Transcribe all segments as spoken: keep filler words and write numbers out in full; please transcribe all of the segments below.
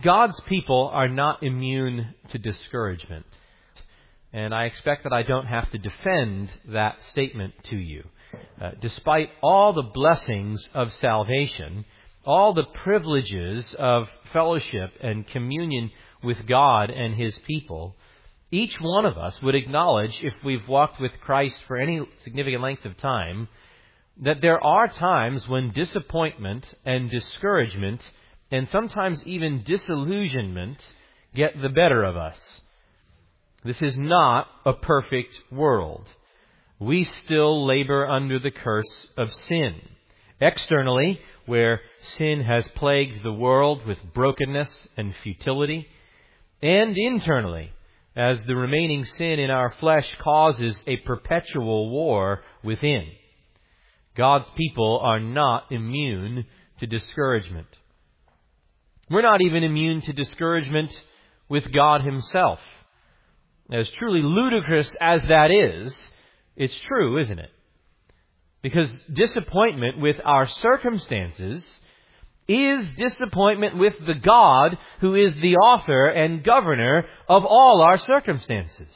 God's people are not immune to discouragement. And I expect that I don't have to defend that statement to you. Uh, despite all the blessings of salvation, all the privileges of fellowship and communion with God and His people, each one of us would acknowledge, if we've walked with Christ for any significant length of time, that there are times when disappointment and discouragement and sometimes even disillusionment get the better of us. This is not a perfect world. We still labor under the curse of sin. Externally, where sin has plagued the world with brokenness and futility, and internally, as the remaining sin in our flesh causes a perpetual war within. God's people are not immune to discouragement. We're not even immune to discouragement with God Himself. As truly ludicrous as that is, it's true, isn't it? Because disappointment with our circumstances is disappointment with the God who is the author and governor of all our circumstances.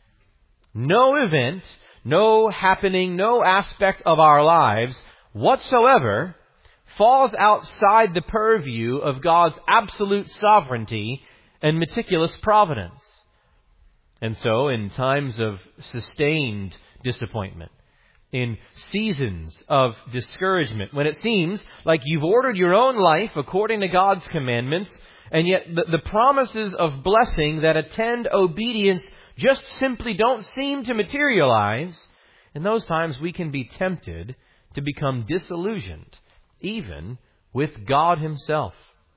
No event, no happening, no aspect of our lives whatsoever falls outside the purview of God's absolute sovereignty and meticulous providence. And so, in times of sustained disappointment, in seasons of discouragement, when it seems like you've ordered your own life according to God's commandments, and yet the, the promises of blessing that attend obedience just simply don't seem to materialize, in those times we can be tempted to become disillusioned, even with God Himself.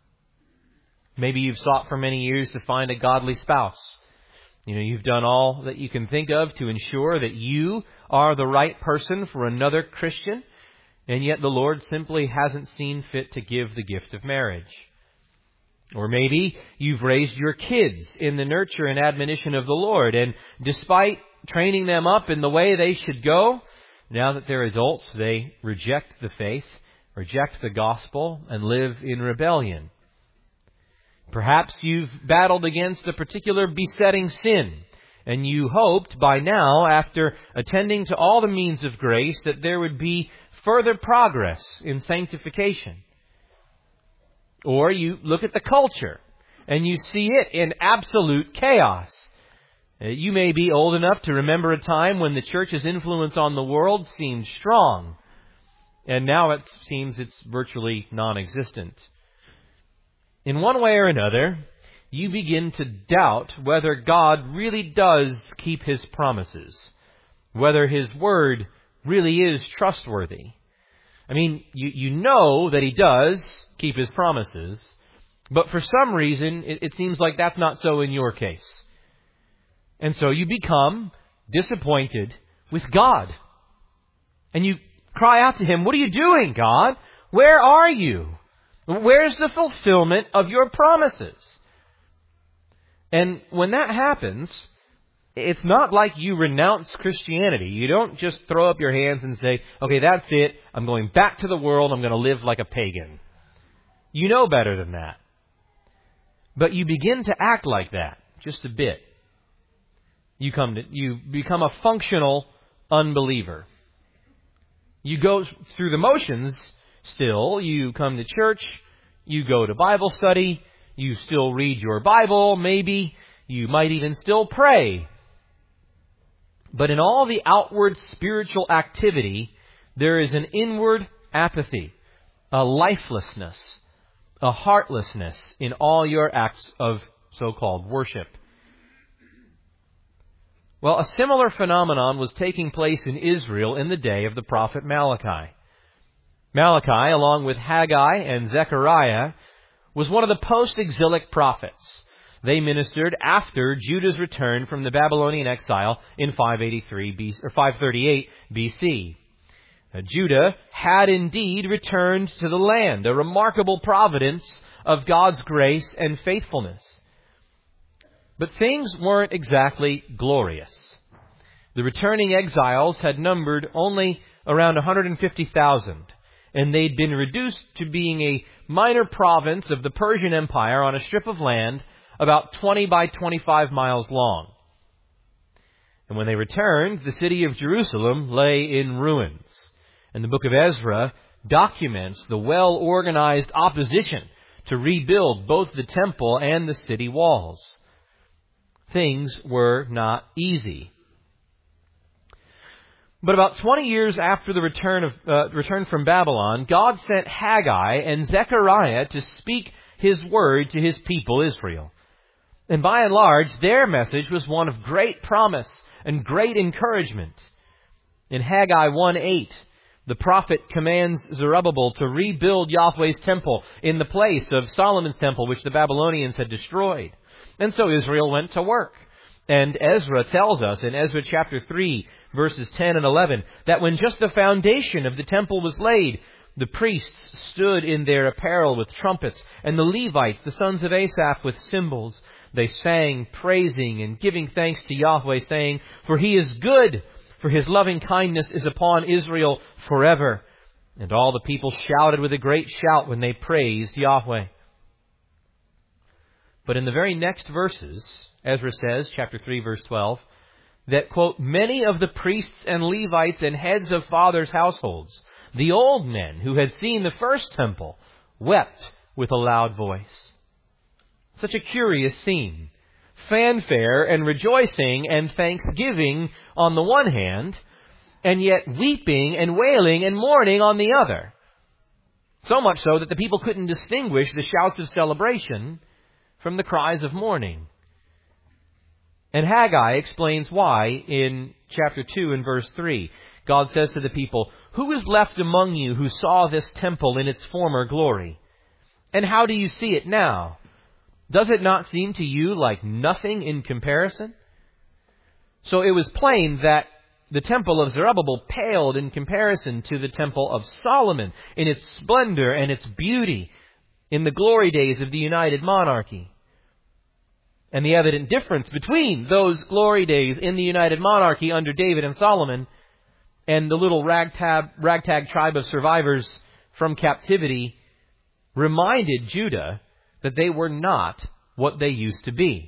Maybe you've sought for many years to find a godly spouse. You know, you've done all that you can think of to ensure that you are the right person for another Christian, and yet the Lord simply hasn't seen fit to give the gift of marriage. Or maybe you've raised your kids in the nurture and admonition of the Lord, and despite training them up in the way they should go, now that they're adults, they reject the faith, reject the gospel, and live in rebellion. Perhaps you've battled against a particular besetting sin, and you hoped by now, after attending to all the means of grace, that there would be further progress in sanctification. Or you look at the culture, and you see it in absolute chaos. You may be old enough to remember a time when the church's influence on the world seemed strong, and now it seems it's virtually non-existent. In one way or another, you begin to doubt whether God really does keep His promises, whether His word really is trustworthy. I mean, you, you know that He does keep His promises, but for some reason, it, it seems like that's not so in your case. And so you become disappointed with God. And you cry out to Him, "What are you doing, God? Where are you? Where's the fulfillment of your promises?" And when that happens, it's not like you renounce Christianity. You don't just throw up your hands and say, "Okay, that's it. I'm going back to the world. I'm going to live like a pagan." You know better than that. But you begin to act like that just a bit. You come to, you become a functional unbeliever. You go through the motions still. You come to church. You go to Bible study. You still read your Bible, maybe. You might even still pray. But in all the outward spiritual activity, there is an inward apathy, a lifelessness, a heartlessness in all your acts of so-called worship. Well, a similar phenomenon was taking place in Israel in the day of the prophet Malachi. Malachi, along with Haggai and Zechariah, was one of the post-exilic prophets. They ministered after Judah's return from the Babylonian exile in five eighty-three B C, or five thirty-eight B C. Now, Judah had indeed returned to the land, a remarkable providence of God's grace and faithfulness. But things weren't exactly glorious. The returning exiles had numbered only around one hundred fifty thousand, and they'd been reduced to being a minor province of the Persian Empire on a strip of land about twenty by twenty-five miles long. And when they returned, the city of Jerusalem lay in ruins. And the book of Ezra documents the well-organized opposition to rebuild both the temple and the city walls. Things were not easy. But about twenty years after the return of uh, return from Babylon, God sent Haggai and Zechariah to speak His word to His people Israel. And by and large, their message was one of great promise and great encouragement. In Haggai one eight, the prophet commands Zerubbabel to rebuild Yahweh's temple in the place of Solomon's temple, which the Babylonians had destroyed. And so Israel went to work. And Ezra tells us in Ezra chapter three, verses ten and eleven, that when just the foundation of the temple was laid, the priests stood in their apparel with trumpets, and the Levites, the sons of Asaph, with cymbals. They sang, praising and giving thanks to Yahweh, saying, "For He is good, for His loving kindness is upon Israel forever." And all the people shouted with a great shout when they praised Yahweh. But in the very next verses, Ezra says, chapter three, verse twelve, that, quote, "Many of the priests and Levites and heads of fathers' households, the old men who had seen the first temple, wept with a loud voice." Such a curious scene. Fanfare and rejoicing and thanksgiving on the one hand, and yet weeping and wailing and mourning on the other. So much so that the people couldn't distinguish the shouts of celebration from the cries of mourning. And Haggai explains why in chapter two and verse three. God says to the people, "Who is left among you who saw this temple in its former glory? And how do you see it now? Does it not seem to you like nothing in comparison?" So it was plain that the temple of Zerubbabel paled in comparison to the temple of Solomon in its splendor and its beauty in the glory days of the united monarchy. And the evident difference between those glory days in the united monarchy under David and Solomon and the little ragtag, ragtag tribe of survivors from captivity reminded Judah that they were not what they used to be.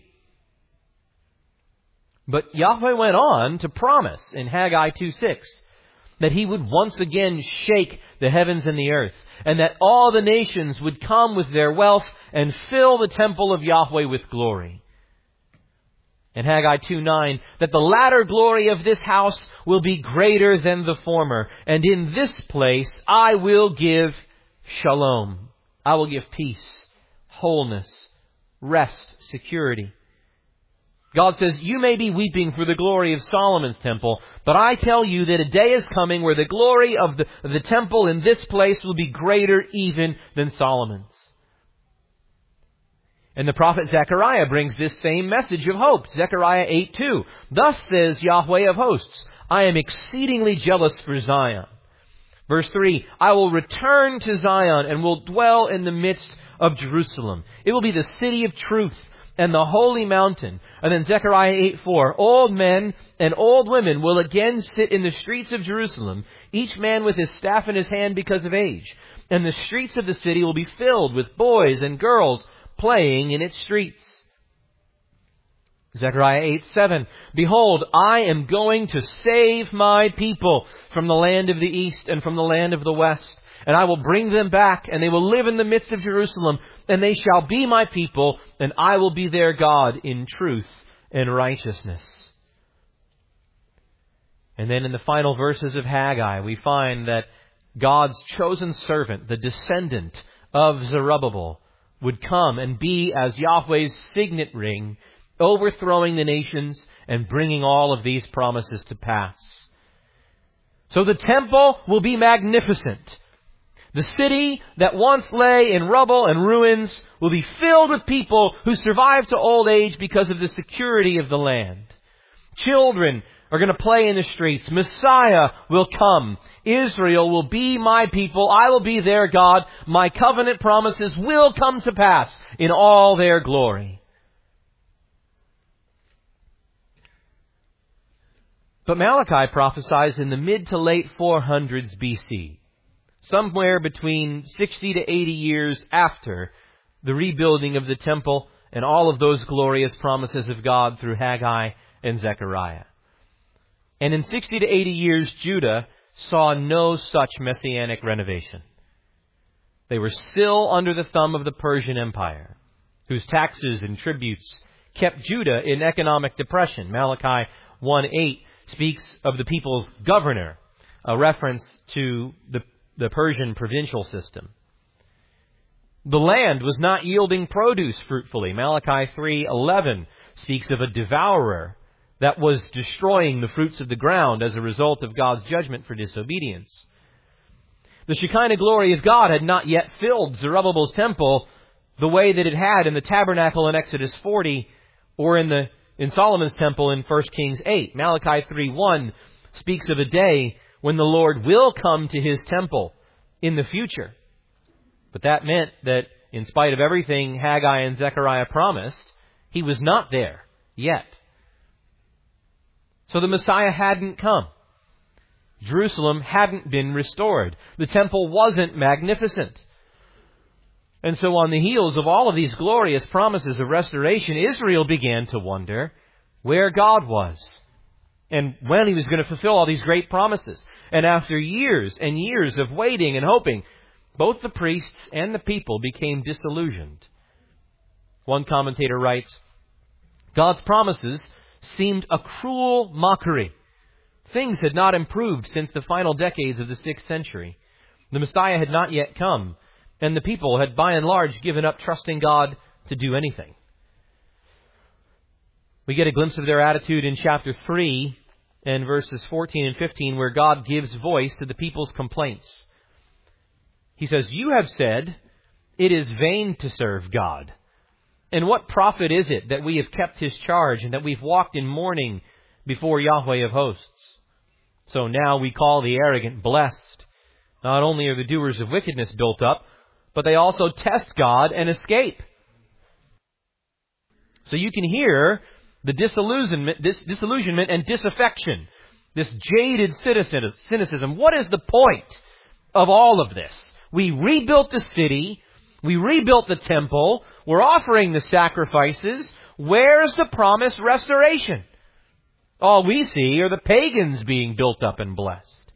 But Yahweh went on to promise in Haggai two six that He would once again shake the heavens and the earth, and that all the nations would come with their wealth and fill the temple of Yahweh with glory. In Haggai two nine, that the latter glory of this house will be greater than the former, and in this place I will give shalom. I will give peace, wholeness, rest, security. God says, you may be weeping for the glory of Solomon's temple, but I tell you that a day is coming where the glory of the, of the temple in this place will be greater even than Solomon's. And the prophet Zechariah brings this same message of hope. Zechariah eight two. "Thus says Yahweh of hosts, I am exceedingly jealous for Zion." Verse three, "I will return to Zion and will dwell in the midst of Jerusalem. It will be the city of truth and the holy mountain." And then Zechariah eight four, "Old men and old women will again sit in the streets of Jerusalem, each man with his staff in his hand because of age. And the streets of the city will be filled with boys and girls playing in its streets." Zechariah eight seven, "Behold, I am going to save my people from the land of the east and from the land of the west. And I will bring them back, and they will live in the midst of Jerusalem, and they shall be my people, and I will be their God in truth and righteousness." And then in the final verses of Haggai, we find that God's chosen servant, the descendant of Zerubbabel, would come and be as Yahweh's signet ring, overthrowing the nations and bringing all of these promises to pass. So the temple will be magnificent. The city that once lay in rubble and ruins will be filled with people who survived to old age because of the security of the land. Children are going to play in the streets. Messiah will come. Israel will be my people. I will be their God. My covenant promises will come to pass in all their glory. But Malachi prophesies in the mid to late four hundreds B C, somewhere between sixty to eighty years after the rebuilding of the temple and all of those glorious promises of God through Haggai and Zechariah. And in sixty to eighty years, Judah saw no such messianic renovation. They were still under the thumb of the Persian Empire, whose taxes and tributes kept Judah in economic depression. Malachi one eight speaks of the people's governor, a reference to the, the Persian provincial system. The land was not yielding produce fruitfully. Malachi three eleven speaks of a devourer that was destroying the fruits of the ground as a result of God's judgment for disobedience. The Shekinah glory of God had not yet filled Zerubbabel's temple the way that it had in the tabernacle in Exodus forty or in the in Solomon's temple in First Kings eight. Malachi three one speaks of a day when the Lord will come to His temple in the future. But that meant that in spite of everything Haggai and Zechariah promised, He was not there yet. So the Messiah hadn't come. Jerusalem hadn't been restored. The temple wasn't magnificent. And so on the heels of all of these glorious promises of restoration, Israel began to wonder where God was and when He was going to fulfill all these great promises. And after years and years of waiting and hoping, both the priests and the people became disillusioned. One commentator writes, God's promises seemed a cruel mockery. Things had not improved since the final decades of the sixth century. The Messiah had not yet come, and the people had by and large given up trusting God to do anything. We get a glimpse of their attitude in chapter three and verses fourteen and fifteen, where God gives voice to the people's complaints. He says, "You have said, it is vain to serve God. And what profit is it that we have kept His charge and that we've walked in mourning before Yahweh of hosts? So now we call the arrogant blessed. Not only are the doers of wickedness built up, but they also test God and escape." So you can hear the disillusionment, this disillusionment and disaffection, this jaded cynicism. What is the point of all of this? We rebuilt the city. We rebuilt the temple. We're offering the sacrifices. Where's the promised restoration? All we see are the pagans being built up and blessed.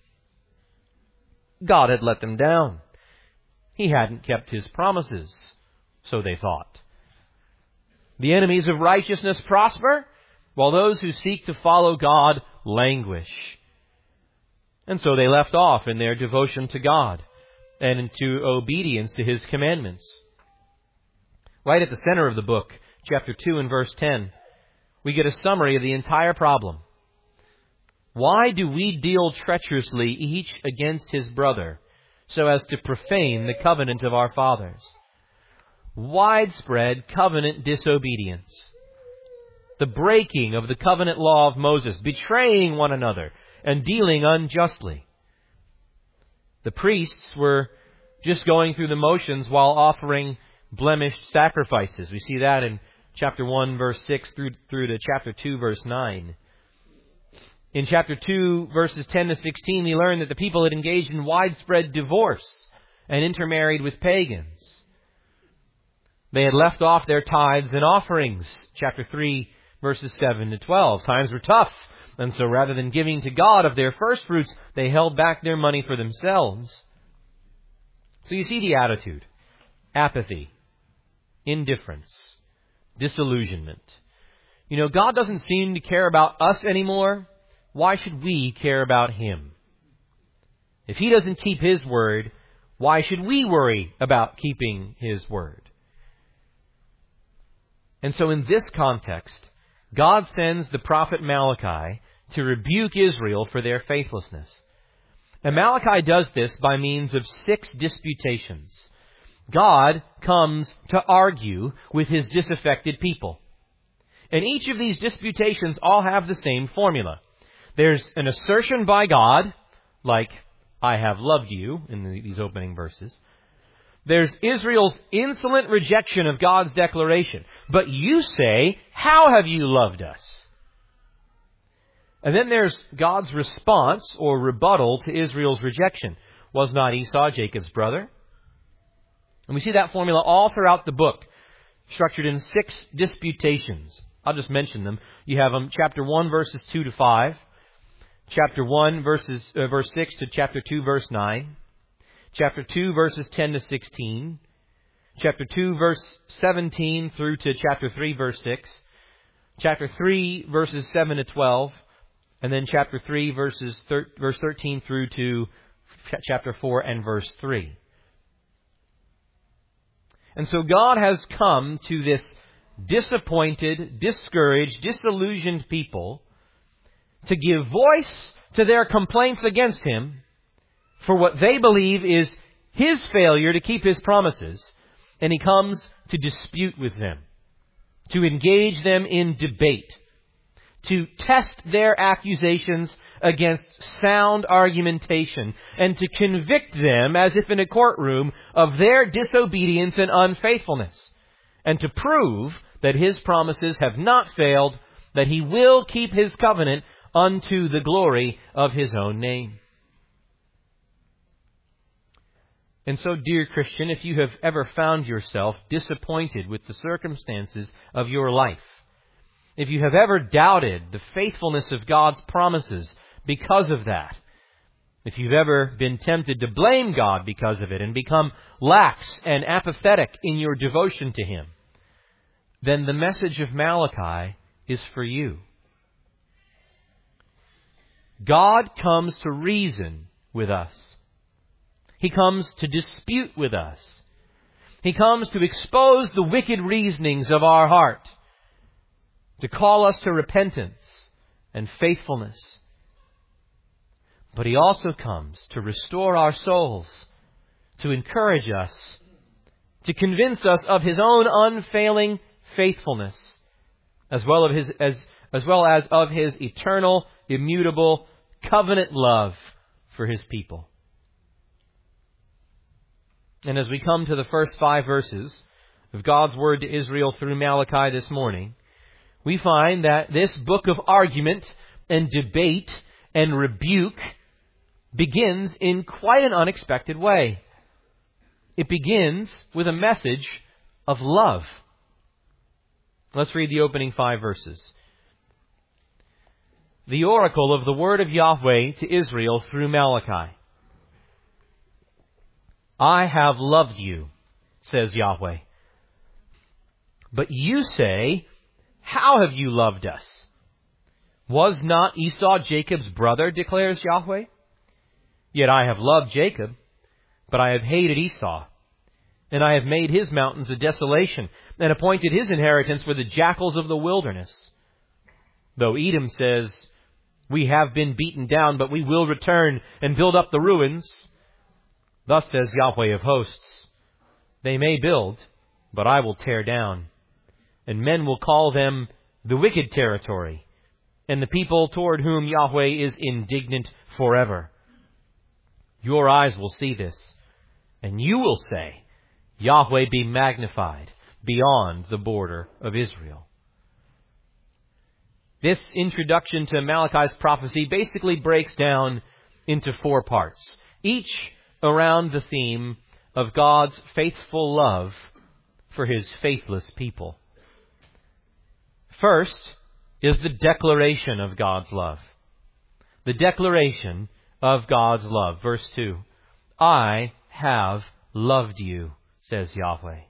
God had let them down. He hadn't kept His promises, so they thought. The enemies of righteousness prosper, while those who seek to follow God languish. And so they left off in their devotion to God and into obedience to His commandments. Right at the center of the book, chapter two and verse ten, we get a summary of the entire problem. Why do we deal treacherously each against his brother, so as to profane the covenant of our fathers? Widespread covenant disobedience. The breaking of the covenant law of Moses, betraying one another and dealing unjustly. The priests were just going through the motions while offering blemished sacrifices. We see that in chapter one, verse six, through, through to chapter two, verse nine. In chapter two, verses ten to sixteen, we learn that the people had engaged in widespread divorce and intermarried with pagans. They had left off their tithes and offerings. Chapter three, verses seven to twelve. Times were tough, and so rather than giving to God of their first fruits, they held back their money for themselves. So you see the attitude. Apathy, indifference, disillusionment. You know, God doesn't seem to care about us anymore. Why should we care about Him? If He doesn't keep His word, why should we worry about keeping His word? And so in this context, God sends the prophet Malachi to rebuke Israel for their faithlessness. And Malachi does this by means of six disputations. God comes to argue with His disaffected people. And each of these disputations all have the same formula. There's an assertion by God, like, "I have loved you," in the, these opening verses. There's Israel's insolent rejection of God's declaration. "But you say, how have you loved us?" And then there's God's response or rebuttal to Israel's rejection. Was not Esau Jacob's brother? And we see that formula all throughout the book, structured in six disputations. I'll just mention them. You have them, chapter one, verses two to five, chapter one, verses uh, verse six to chapter two, verse nine, chapter two, verses ten to sixteen, chapter two, verse seventeen through to chapter three, verse six, chapter three, verses seven to twelve, and then chapter three, verses thir- verse thirteen through to ch- chapter four and verse three. And so God has come to this disappointed, discouraged, disillusioned people to give voice to their complaints against Him for what they believe is His failure to keep His promises. And He comes to dispute with them, to engage them in debate, to test their accusations against sound argumentation, and to convict them, as if in a courtroom, of their disobedience and unfaithfulness, and to prove that His promises have not failed, that He will keep His covenant unto the glory of His own name. And so, dear Christian, if you have ever found yourself disappointed with the circumstances of your life, if you have ever doubted the faithfulness of God's promises because of that, if you've ever been tempted to blame God because of it and become lax and apathetic in your devotion to Him, then the message of Malachi is for you. God comes to reason with us. He comes to dispute with us. He comes to expose the wicked reasonings of our heart, to call us to repentance and faithfulness. But He also comes to restore our souls, to encourage us, to convince us of His own unfailing faithfulness, as well as His, as, as well as of His eternal, immutable, covenant love for His people. And as we come to the first five verses of God's Word to Israel through Malachi this morning, we find that this book of argument and debate and rebuke begins in quite an unexpected way. It begins with a message of love. Let's read the opening five verses. The oracle of the word of Yahweh to Israel through Malachi. I have loved you, says Yahweh. But you say, how have you loved us? Was not Esau Jacob's brother, declares Yahweh? Yet I have loved Jacob, but I have hated Esau. And I have made his mountains a desolation, and appointed his inheritance for the jackals of the wilderness. Though Edom says, we have been beaten down, but we will return and build up the ruins. Thus says Yahweh of hosts, they may build, but I will tear down. And men will call them the wicked territory, and the people toward whom Yahweh is indignant forever. Your eyes will see this, and you will say, Yahweh be magnified beyond the border of Israel. This introduction to Malachi's prophecy basically breaks down into four parts, each around the theme of God's faithful love for His faithless people. First is the declaration of God's love. The declaration of God's love. Verse two. I have loved you, says Yahweh.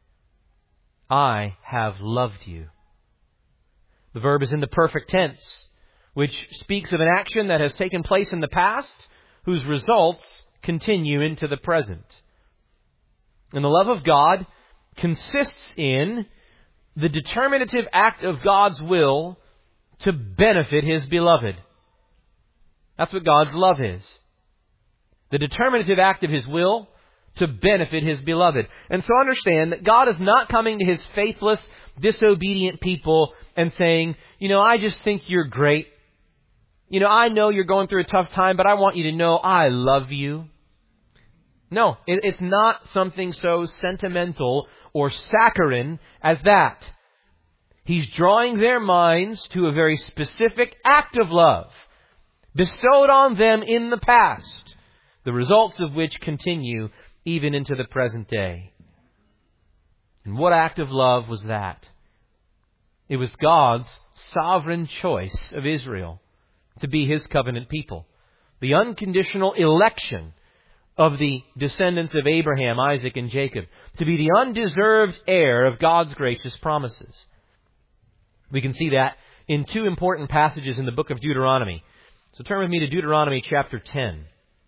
I have loved you. The verb is in the perfect tense, which speaks of an action that has taken place in the past, whose results continue into the present. And the love of God consists in the determinative act of God's will to benefit His beloved. That's what God's love is. The determinative act of His will to benefit His beloved. And so understand that God is not coming to His faithless, disobedient people and saying, you know, I just think you're great. You know, I know you're going through a tough time, but I want you to know I love you. No, it's not something so sentimental or saccharine as that. He's drawing their minds to a very specific act of love bestowed on them in the past the results of which continue even into the present day. And what act of love was that? It was God's sovereign choice of Israel to be His covenant people. The unconditional election of the descendants of Abraham, Isaac, and Jacob to be the undeserved heir of God's gracious promises. We can see that in two important passages in the book of Deuteronomy. So turn with me to Deuteronomy chapter ten.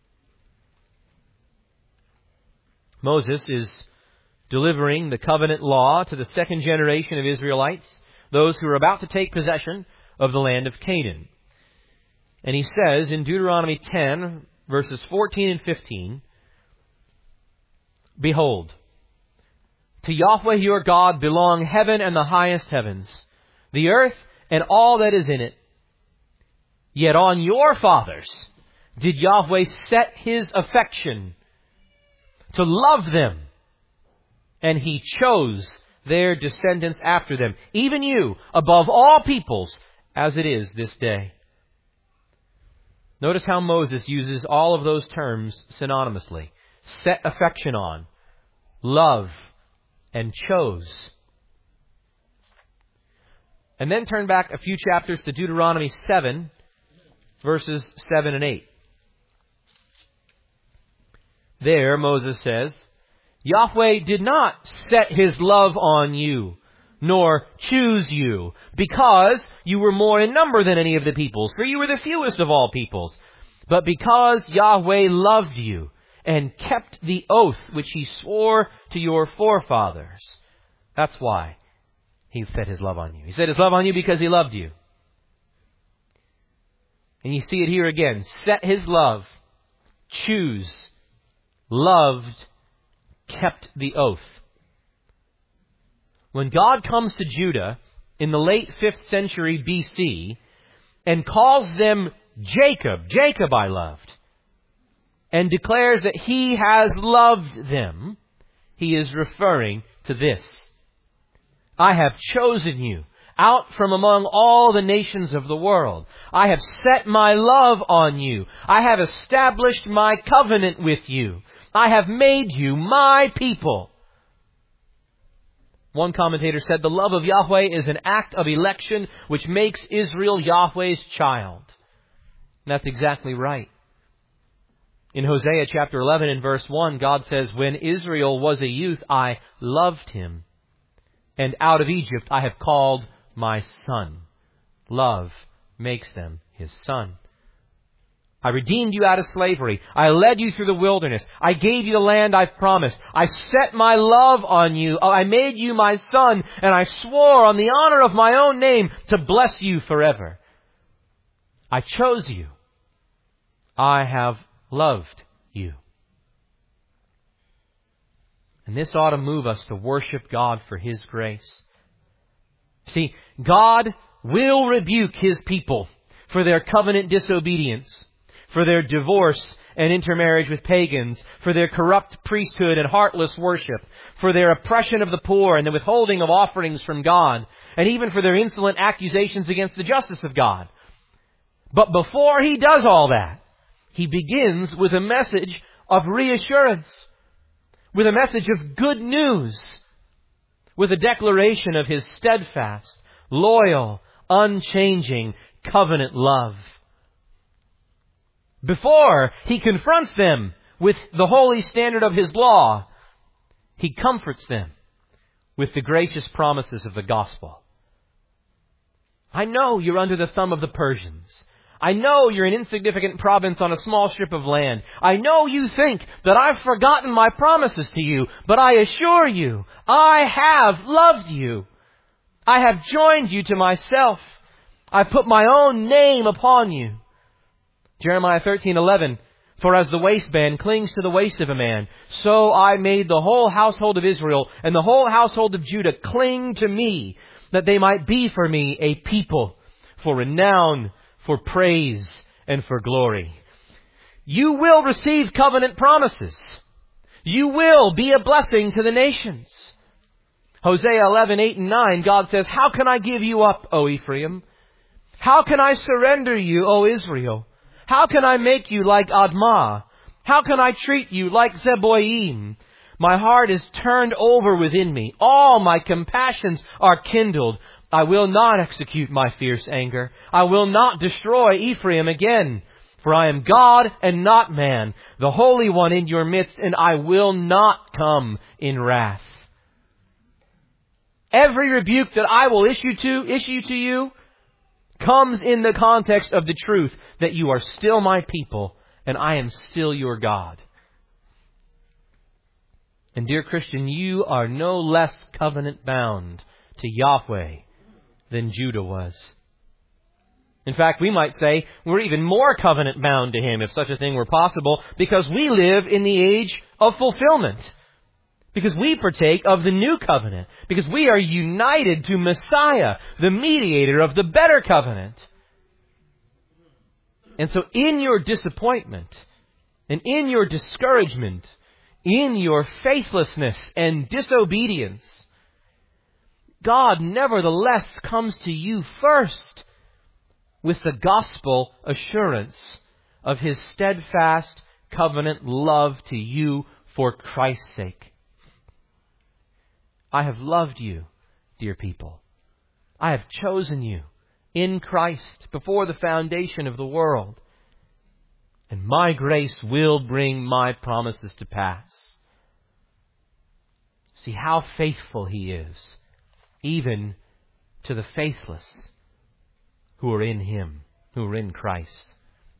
Moses is delivering the covenant law to the second generation of Israelites, those who are about to take possession of the land of Canaan. And he says in Deuteronomy ten, verses fourteen and fifteen, "Behold, to Yahweh your God belong heaven and the highest heavens, the earth and all that is in it. Yet on your fathers did Yahweh set His affection to love them, and He chose their descendants after them, even you, above all peoples, as it is this day." Notice how Moses uses all of those terms synonymously. Set affection on, love, and chose. And then turn back a few chapters to Deuteronomy seven, verses seven and eight. There, Moses says, "Yahweh did not set His love on you, nor choose you, because you were more in number than any of the peoples, for you were the fewest of all peoples, but because Yahweh loved you and kept the oath which He swore to your forefathers." That's why He set His love on you. He set His love on you because He loved you. And you see it here again. Set His love, choose, loved, kept the oath. When God comes to Judah in the late fifth century B C and calls them Jacob, Jacob I loved, and declares that He has loved them, He is referring to this. I have chosen you out from among all the nations of the world. I have set my love on you. I have established my covenant with you. I have made you my people. One commentator said, the love of Yahweh is an act of election which makes Israel Yahweh's child. And that's exactly right. In Hosea chapter eleven and verse one, God says, "When Israel was a youth, I loved him. And out of Egypt I have called my son." Love makes them His son. I redeemed you out of slavery. I led you through the wilderness. I gave you the land I've promised. I set my love on you. I made you my son, and I swore on the honor of my own name to bless you forever. I chose you. I have loved you. And this ought to move us to worship God for His grace. See, God will rebuke His people for their covenant disobedience, for their divorce and intermarriage with pagans, for their corrupt priesthood and heartless worship, for their oppression of the poor and the withholding of offerings from God, and even for their insolent accusations against the justice of God. But before He does all that, He begins with a message of reassurance, with a message of good news, with a declaration of His steadfast, loyal, unchanging covenant love. Before He confronts them with the holy standard of His law, He comforts them with the gracious promises of the gospel. I know you're under the thumb of the Persians. I know you're an insignificant province on a small strip of land. I know you think that I've forgotten my promises to you, but I assure you, I have loved you. I have joined you to myself. I put my own name upon you. Jeremiah thirteen eleven, "For as the waistband clings to the waist of a man, so I made the whole household of Israel and the whole household of Judah cling to me, that they might be for me a people for renown, for praise, and for glory." You will receive covenant promises. You will be a blessing to the nations. Hosea eleven eight and nine, God says, "How can I give you up, O Ephraim? How can I surrender you, O Israel? How can I make you like Admah? How can I treat you like Zeboim? My heart is turned over within me. All my compassions are kindled. I will not execute my fierce anger. I will not destroy Ephraim again. For I am God and not man, the Holy One in your midst, and I will not come in wrath. Every rebuke that I will issue to, issue to you comes in the context of the truth that you are still my people and I am still your God. And dear Christian, you are no less covenant bound to Yahweh than Judah was. In fact, we might say we're even more covenant bound to Him, if such a thing were possible, because we live in the age of fulfillment. Because we partake of the new covenant. Because we are united to Messiah, the mediator of the better covenant. And so in your disappointment, and in your discouragement, in your faithlessness and disobedience, God nevertheless comes to you first with the gospel assurance of His steadfast covenant love to you for Christ's sake. I have loved you, dear people. I have chosen you in Christ before the foundation of the world. And my grace will bring my promises to pass. See how faithful He is, even to the faithless who are in Him, who are in Christ.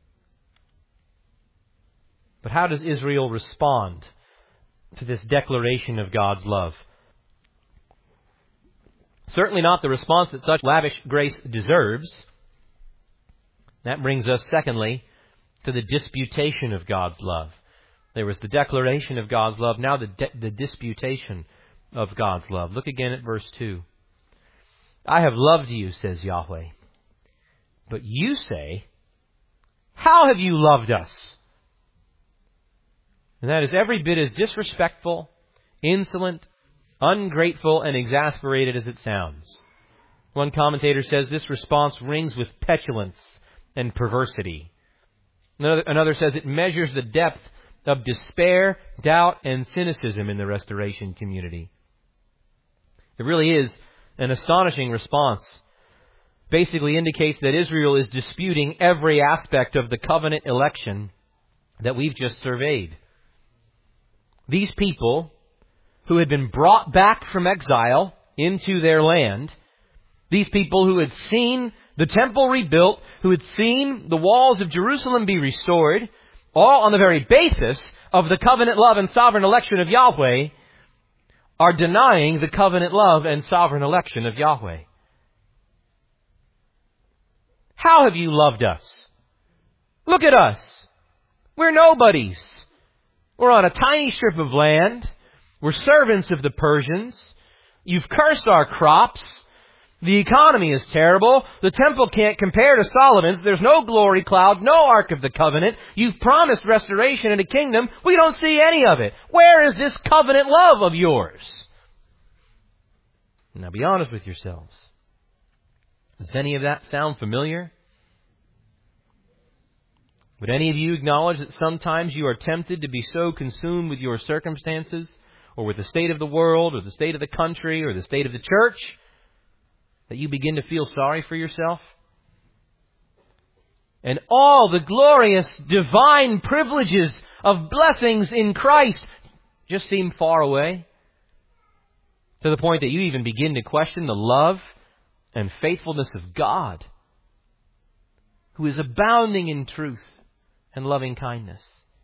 But how does Israel respond to this declaration of God's love? Certainly not the response that such lavish grace deserves. That brings us, secondly, to the disputation of God's love. There was the declaration of God's love, now the, de- the disputation of God's love. Look again at verse two. I have loved you, says Yahweh. But you say, how have you loved us? And that is every bit as disrespectful, insolent, ungrateful, and exasperated as it sounds. One commentator says this response rings with petulance and perversity. Another, another says it measures the depth of despair, doubt, and cynicism in the restoration community. It really is an astonishing response. Basically indicates that Israel is disputing every aspect of the covenant election that we've just surveyed. These people who had been brought back from exile into their land, these people who had seen the temple rebuilt, who had seen the walls of Jerusalem be restored, all on the very basis of the covenant love and sovereign election of Yahweh, are denying the covenant love and sovereign election of Yahweh. How have you loved us? Look at us. We're nobodies. We're on a tiny strip of land. We're servants of the Persians. You've cursed our crops. The economy is terrible. The temple can't compare to Solomon's. There's no glory cloud, no Ark of the Covenant. You've promised restoration in a kingdom. We don't see any of it. Where is this covenant love of yours? Now be honest with yourselves. Does any of that sound familiar? Would any of you acknowledge that sometimes you are tempted to be so consumed with your circumstances, or with the state of the world, or the state of the country, or the state of the church, that you begin to feel sorry for yourself? And all the glorious divine privileges of blessings in Christ just seem far away, to the point that you even begin to question the love and faithfulness of God, who is abounding in truth and loving kindness.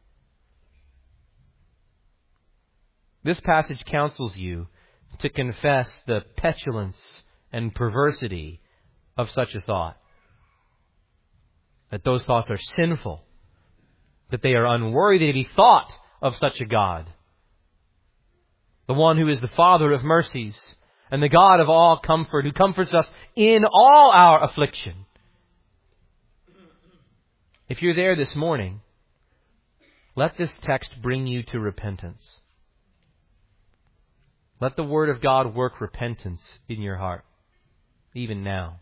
This passage counsels you to confess the petulance and perversity of such a thought. That those thoughts are sinful. That they are unworthy to be thought of such a God. The one who is the Father of mercies and the God of all comfort, who comforts us in all our affliction. If you're there this morning, let this text bring you to repentance. Let the Word of God work repentance in your heart, even now.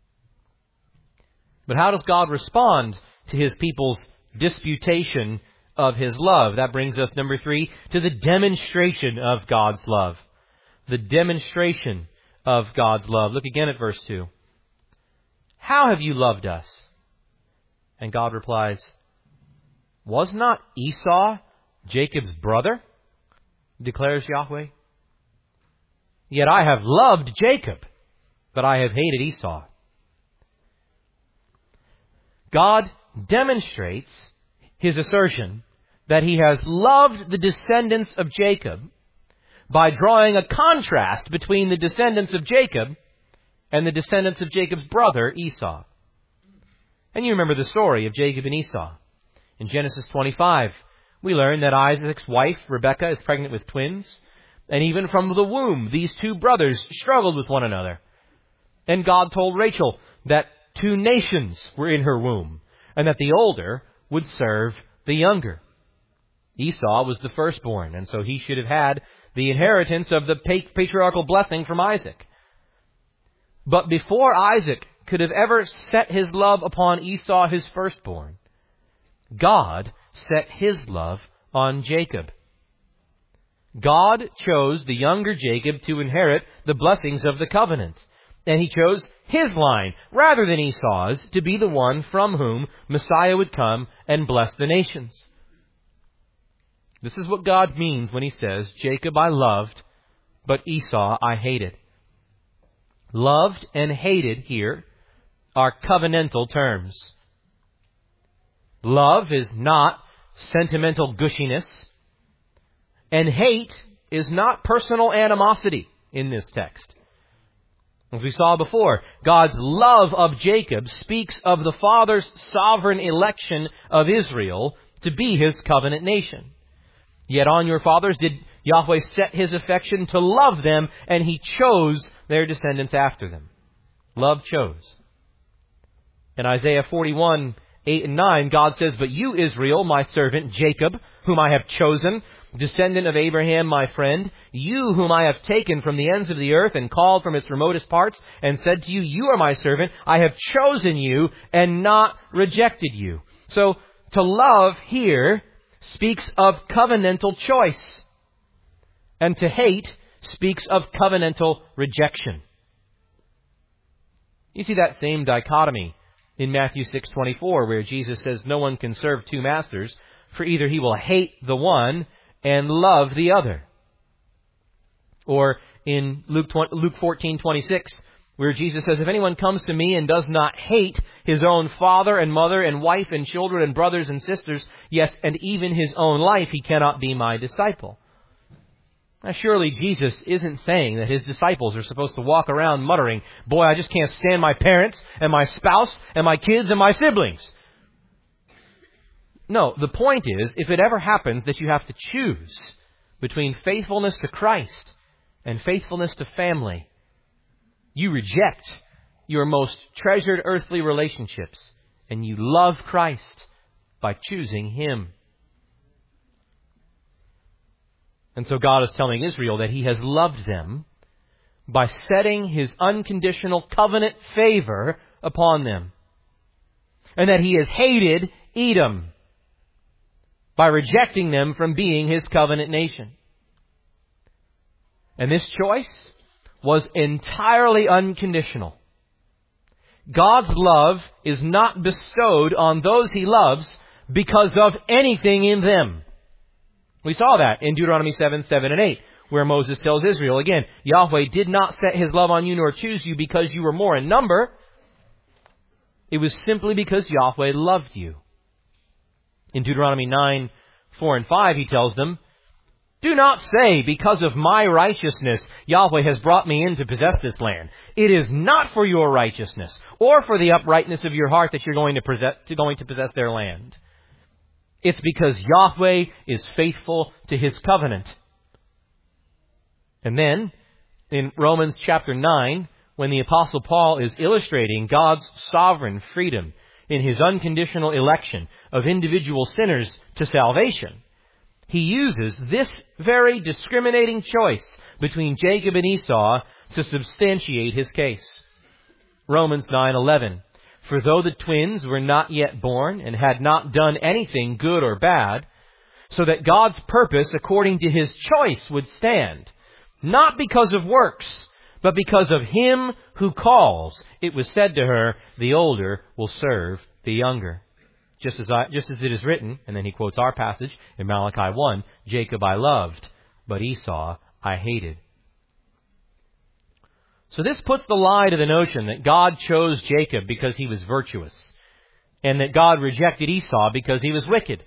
But how does God respond to His people's disputation of His love. That brings us, number three, to the demonstration of God's love. The demonstration of God's love. Look again at verse two. How have you loved us? And God replies, was not Esau Jacob's brother? Declares Yahweh. Yet I have loved Jacob, but I have hated Esau. God demonstrates His assertion that He has loved the descendants of Jacob by drawing a contrast between the descendants of Jacob and the descendants of Jacob's brother, Esau. And you remember the story of Jacob and Esau. In Genesis twenty-five, we learn that Isaac's wife, Rebekah, is pregnant with twins. And even from the womb, these two brothers struggled with one another. And God told Rachel that two nations were in her womb, and that the older would serve the younger. Esau was the firstborn, and so he should have had the inheritance of the patriarchal blessing from Isaac. But before Isaac could have ever set his love upon Esau, his firstborn, God set His love on Jacob. God chose the younger Jacob to inherit the blessings of the covenant. And He chose his line, rather than Esau's, to be the one from whom Messiah would come and bless the nations. This is what God means when He says, Jacob I loved, but Esau I hated. Loved and hated here are covenantal terms. Love is not sentimental gushiness, and hate is not personal animosity in this text. As we saw before, God's love of Jacob speaks of the Father's sovereign election of Israel to be His covenant nation. Yet on your fathers did Yahweh set His affection to love them, and He chose their descendants after them. Love chose. In Isaiah forty-one, eight and nine, God says, but you, Israel, my servant, Jacob, whom I have chosen, descendant of Abraham, my friend, you whom I have taken from the ends of the earth and called from its remotest parts, and said to you, you are my servant, I have chosen you and not rejected you. So, to love here speaks of covenantal choice, and to hate speaks of covenantal rejection. You see that same dichotomy in Matthew six twenty-four, where Jesus says no one can serve two masters, for either he will hate the one and love the other. Or in Luke fourteen twenty-six, where Jesus says, if anyone comes to me and does not hate his own father and mother and wife and children and brothers and sisters, yes, and even his own life, he cannot be my disciple. Now, surely Jesus isn't saying that His disciples are supposed to walk around muttering, boy, I just can't stand my parents and my spouse and my kids and my siblings. No, the point is, if it ever happens that you have to choose between faithfulness to Christ and faithfulness to family, you reject your most treasured earthly relationships and you love Christ by choosing Him. And so God is telling Israel that He has loved them by setting His unconditional covenant favor upon them. And that He has hated Edom by rejecting them from being His covenant nation. And this choice was entirely unconditional. God's love is not bestowed on those He loves because of anything in them. We saw that in Deuteronomy seven, seven and eight, where Moses tells Israel, again, Yahweh did not set His love on you nor choose you because you were more in number. It was simply because Yahweh loved you. In Deuteronomy nine, four and five, He tells them, do not say, because of my righteousness, Yahweh has brought me in to possess this land. It is not for your righteousness or for the uprightness of your heart that you're going to possess, to going to possess their land. It's because Yahweh is faithful to His covenant. And then, in Romans chapter nine, when the Apostle Paul is illustrating God's sovereign freedom in His unconditional election of individual sinners to salvation, he uses this very discriminating choice between Jacob and Esau to substantiate his case. Romans nine eleven. For though the twins were not yet born and had not done anything good or bad, so that God's purpose according to His choice would stand. Not because of works, but because of Him who calls. It was said to her, the older will serve the younger. Just as I, just as it is written, and then he quotes our passage in Malachi one, Jacob I loved, but Esau I hated. So this puts the lie to the notion that God chose Jacob because he was virtuous, and that God rejected Esau because he was wicked.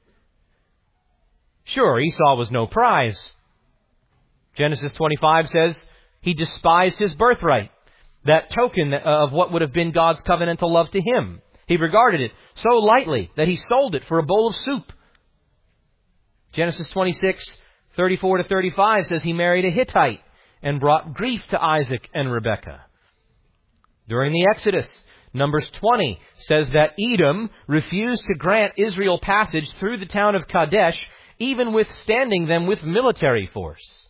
Sure, Esau was no prize. Genesis twenty-five says he despised his birthright, that token of what would have been God's covenantal love to him. He regarded it so lightly that he sold it for a bowl of soup. Genesis twenty-six, thirty-four to thirty-five says he married a Hittite and brought grief to Isaac and Rebekah. During the Exodus, Numbers twenty says that Edom refused to grant Israel passage through the town of Kadesh, even withstanding them with military force.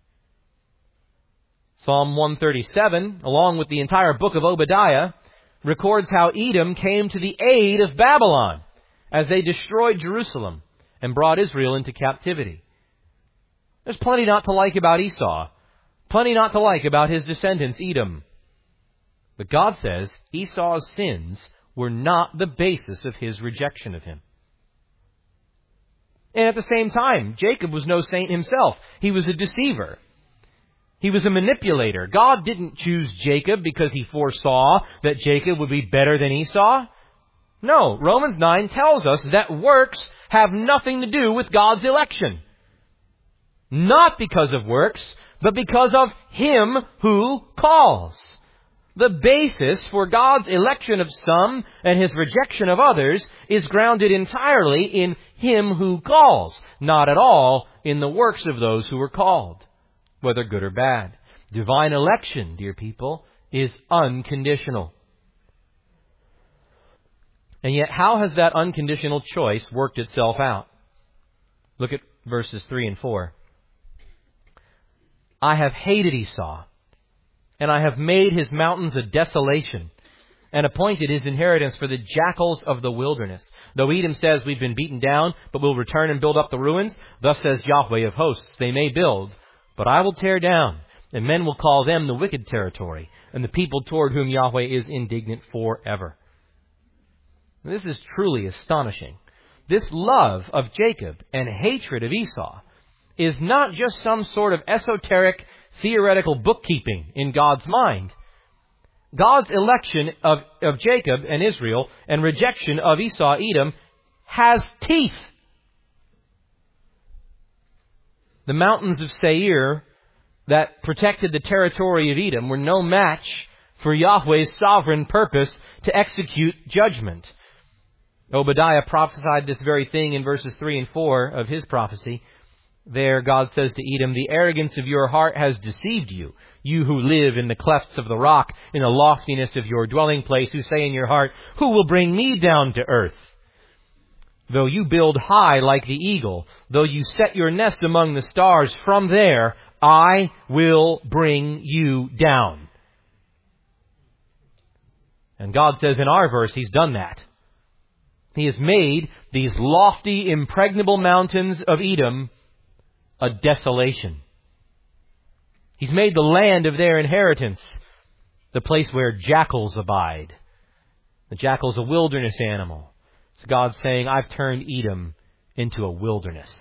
Psalm one thirty-seven, along with the entire book of Obadiah, records how Edom came to the aid of Babylon as they destroyed Jerusalem and brought Israel into captivity. There's plenty not to like about Esau, plenty not to like about his descendants, Edom. But God says Esau's sins were not the basis of his rejection of him. And at the same time, Jacob was no saint himself. He was a deceiver. He was a manipulator. God didn't choose Jacob because he foresaw that Jacob would be better than Esau. No, Romans nine tells us that works have nothing to do with God's election. Not because of works, but because of Him who calls. The basis for God's election of some and His rejection of others is grounded entirely in Him who calls, not at all in the works of those who are called, whether good or bad. Divine election, dear people, is unconditional. And yet, how has that unconditional choice worked itself out? Look at verses three and four. I have hated Esau, and I have made his mountains a desolation, and appointed his inheritance for the jackals of the wilderness. Though Edom says, we've been beaten down, but we'll return and build up the ruins, thus says Yahweh of hosts, they may build, but I will tear down, and men will call them the wicked territory, and the people toward whom Yahweh is indignant forever. This is truly astonishing. This love of Jacob and hatred of Esau is not just some sort of esoteric, theoretical bookkeeping in God's mind. God's election of, of Jacob and Israel and rejection of Esau, Edom, has teeth. The mountains of Seir that protected the territory of Edom were no match for Yahweh's sovereign purpose to execute judgment. Obadiah prophesied this very thing in verses three and four of his prophecy. There, God says to Edom, the arrogance of your heart has deceived you, you who live in the clefts of the rock, in the loftiness of your dwelling place, who say in your heart, who will bring me down to earth? Though you build high like the eagle, though you set your nest among the stars, from there I will bring you down. And God says in our verse, He's done that. He has made these lofty, impregnable mountains of Edom a desolation. He's made the land of their inheritance the place where jackals abide. The jackal's a wilderness animal. So God's saying, I've turned Edom into a wilderness.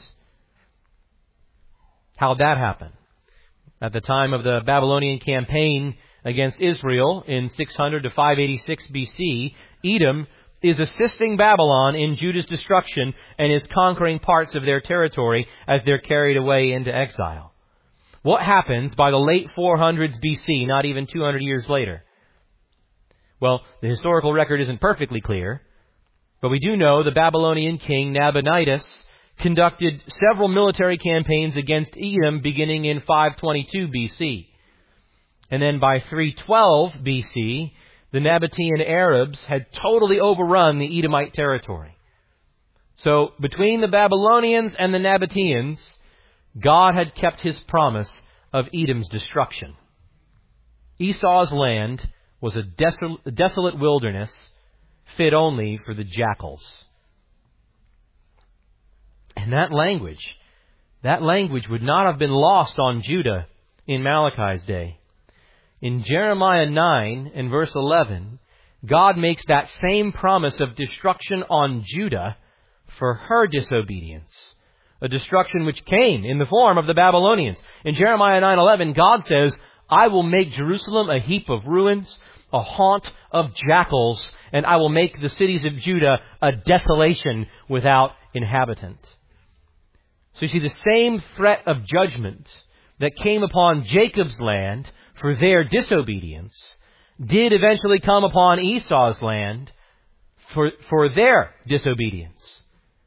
How'd that happen? At the time of the Babylonian campaign against Israel in six hundred to five eighty-six B C, Edom is assisting Babylon in Judah's destruction and is conquering parts of their territory as they're carried away into exile. What happens by the late four hundreds B C, not even two hundred years later? Well, the historical record isn't perfectly clear, but we do know the Babylonian king Nabonidus conducted several military campaigns against Edom beginning in five twenty-two B C. And then by three twelve B C, the Nabatean Arabs had totally overrun the Edomite territory. So between the Babylonians and the Nabateans, God had kept His promise of Edom's destruction. Esau's land was a desol- desolate wilderness fit only for the jackals. And And that language, that language would not have been lost on Judah in Malachi's day. In Jeremiah nine and verse eleven, God makes that same promise of destruction on Judah for her disobedience. A destruction which came in the form of the Babylonians. In Jeremiah nine eleven, God says, I will make Jerusalem a heap of ruins, a haunt of jackals, and I will make the cities of Judah a desolation without inhabitant. So you see, the same threat of judgment that came upon Jacob's land for their disobedience did eventually come upon Esau's land for, for their disobedience.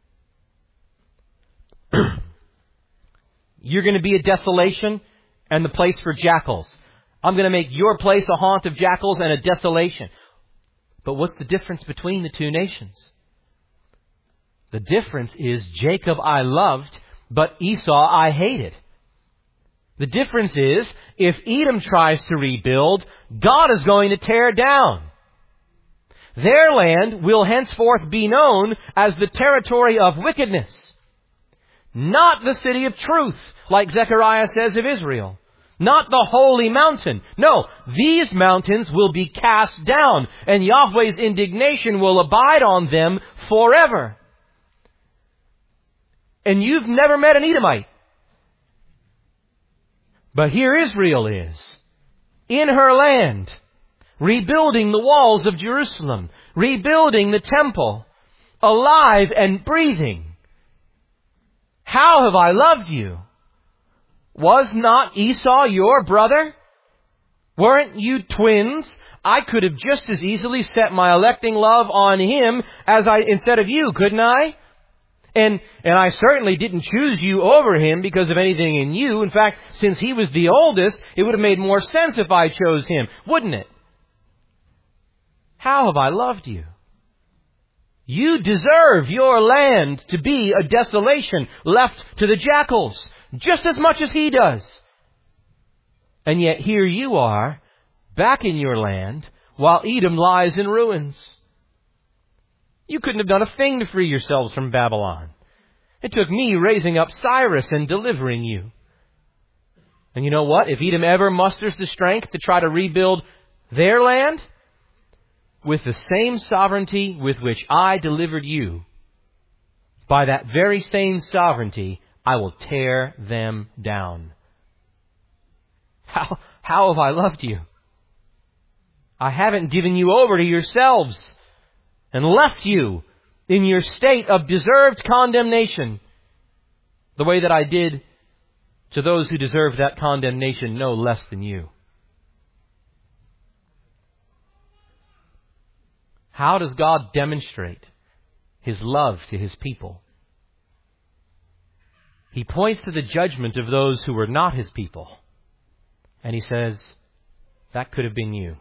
You're going to be a desolation and the place for jackals. I'm going to make your place a haunt of jackals and a desolation. But what's the difference between the two nations? The difference is Jacob I loved, but Esau I hated. The difference is, if Edom tries to rebuild, God is going to tear down. Their land will henceforth be known as the territory of wickedness, not the city of truth, like Zechariah says of Israel. Not the holy mountain. No, these mountains will be cast down, and Yahweh's indignation will abide on them forever. And you've never met an Edomite. But here Israel is, in her land, rebuilding the walls of Jerusalem, rebuilding the temple, alive and breathing. How have I loved you? Was not Esau your brother? Weren't you twins? I could have just as easily set my electing love on him as I instead of you, couldn't I? And and I certainly didn't choose you over him because of anything in you. In fact, since he was the oldest, it would have made more sense if I chose him, wouldn't it? How have I loved you? You deserve your land to be a desolation left to the jackals, just as much as he does. And yet here you are, back in your land, while Edom lies in ruins. You couldn't have done a thing to free yourselves from Babylon. It took me raising up Cyrus and delivering you. And you know what? If Edom ever musters the strength to try to rebuild their land, with the same sovereignty with which I delivered you, by that very same sovereignty, I will tear them down. How, how have I loved you? I haven't given you over to yourselves and left you in your state of deserved condemnation, the way that I did to those who deserved that condemnation no less than you. How does God demonstrate His love to His people? He points to the judgment of those who were not His people. And He says, that could have been you.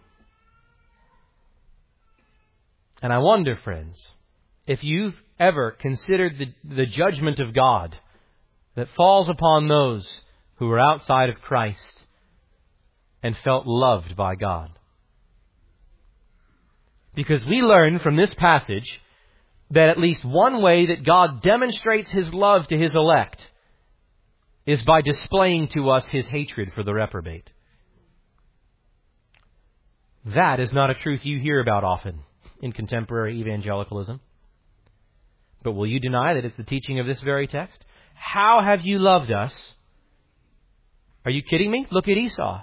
And I wonder, friends, if you've ever considered the, the judgment of God that falls upon those who are outside of Christ and felt loved by God. Because we learn from this passage that at least one way that God demonstrates His love to His elect is by displaying to us His hatred for the reprobate. That is not a truth you hear about often in contemporary evangelicalism. But will you deny that it's the teaching of this very text? How have you loved us? Are you kidding me? Look at Esau.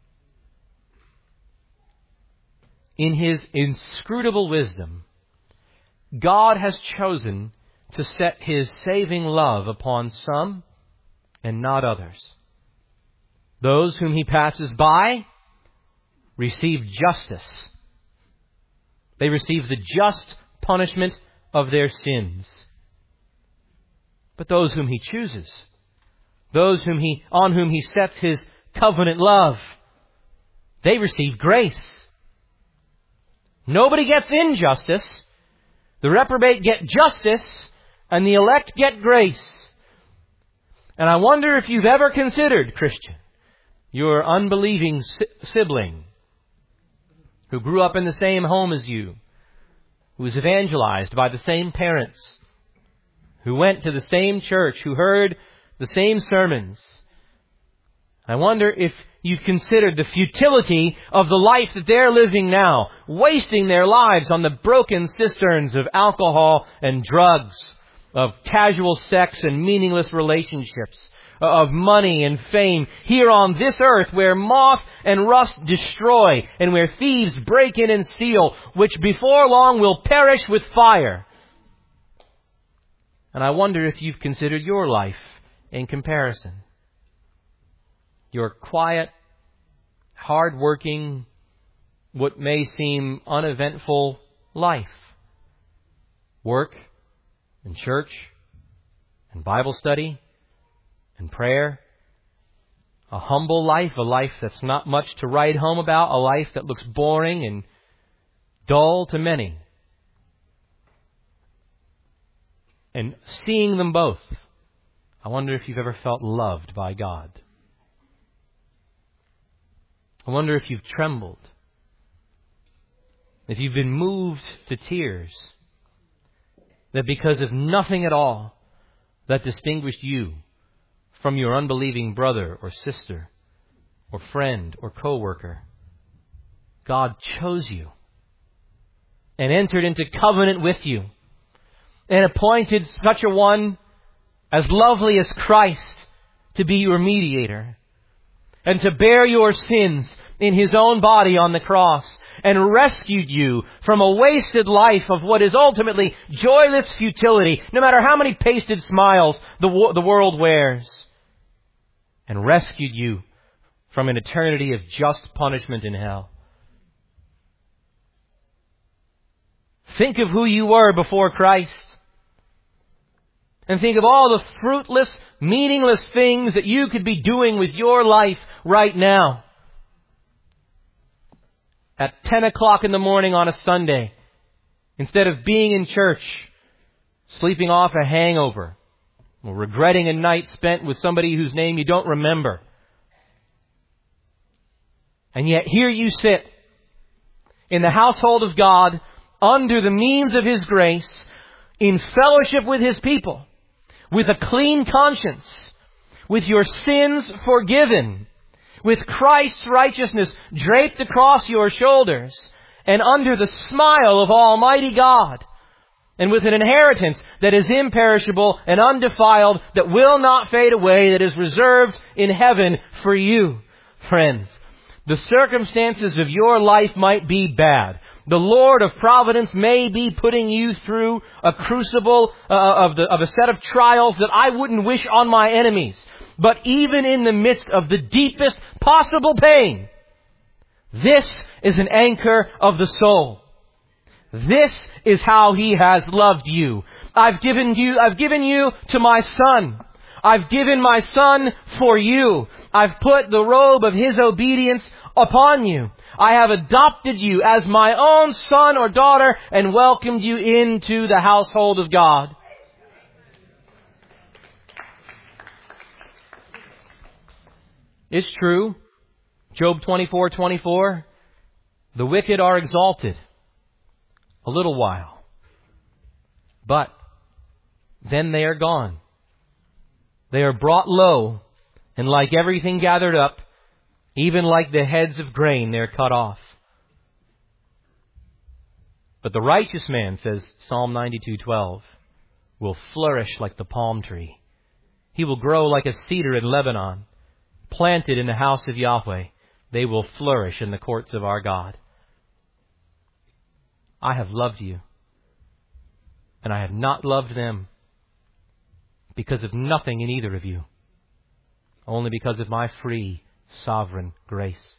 In His inscrutable wisdom, God has chosen to set His saving love upon some and not others. Those whom He passes by receive justice. They receive the just punishment of their sins. But those whom He chooses, those whom He, on whom He sets His covenant love, they receive grace. Nobody gets injustice. The reprobate get justice, and the elect get grace. And I wonder if you've ever considered, Christian, your unbelieving si- sibling who grew up in the same home as you, who was evangelized by the same parents, who went to the same church, who heard the same sermons. I wonder if you've considered the futility of the life that they're living now, wasting their lives on the broken cisterns of alcohol and drugs, of casual sex and meaningless relationships, of money and fame here on this earth where moth and rust destroy and where thieves break in and steal, which before long will perish with fire. And I wonder if you've considered your life in comparison. Your quiet, hard-working, what may seem uneventful life. Work and church and Bible study and prayer. A humble life, a life that's not much to write home about, a life that looks boring and dull to many. And seeing them both, I wonder if you've ever felt loved by God. I wonder if you've trembled, if you've been moved to tears, that because of nothing at all that distinguished you from your unbelieving brother or sister or friend or co-worker, God chose you and entered into covenant with you and appointed such a one as lovely as Christ to be your mediator and to bear your sins in His own body on the cross, and rescued you from a wasted life of what is ultimately joyless futility, no matter how many pasted smiles the, wo- the world wears, and rescued you from an eternity of just punishment in hell. Think of who you were before Christ. And think of all the fruitless, meaningless things that you could be doing with your life right now. At ten o'clock in the morning on a Sunday, instead of being in church, sleeping off a hangover, or regretting a night spent with somebody whose name you don't remember. And yet here you sit in the household of God, under the means of His grace, in fellowship with His people, with a clean conscience, with your sins forgiven, with Christ's righteousness draped across your shoulders, and under the smile of Almighty God, and with an inheritance that is imperishable and undefiled, that will not fade away, that is reserved in heaven for you. Friends, the circumstances of your life might be bad. The Lord of Providence may be putting you through a crucible uh, of, the, of a set of trials that I wouldn't wish on my enemies. But even in the midst of the deepest possible pain, this is an anchor of the soul. This is how He has loved you. I've given you, I've given you to my Son. I've given my Son for you. I've put the robe of His obedience upon you. I have adopted you as my own son or daughter and welcomed you into the household of God. It's true. Job twenty-four twenty-four. The wicked are exalted a little while, but then they are gone. They are brought low, and like everything gathered up, even like the heads of grain, they're cut off. But the righteous man, says Psalm ninety-two twelve, will flourish like the palm tree. He will grow like a cedar in Lebanon, planted in the house of Yahweh. They will flourish in the courts of our God. I have loved you, and I have not loved them because of nothing in either of you, only because of my free, sovereign grace.